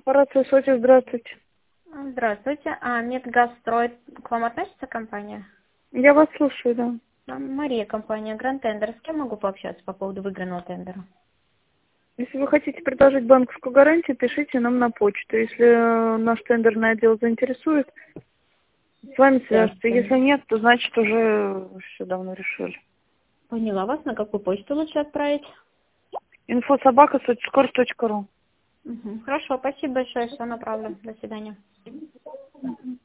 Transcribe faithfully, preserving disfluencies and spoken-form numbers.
Корпорация Соти, здравствуйте. Здравствуйте. А Медгазстрой, к вам относится компания? Я вас слушаю, да. А, Мария, компания Grand Tender. С кем могу пообщаться по поводу выигранного тендера? Если вы хотите предложить банковскую гарантию, пишите нам на почту. Если э, наш тендерный отдел заинтересует, с вами свяжутся. Если Ясно. нет, то значит уже все давно решили. Поняла вас. На какую почту лучше отправить? Инфо собака сотискорс точка ру. Угу. Хорошо, спасибо большое, все направлю. До свидания.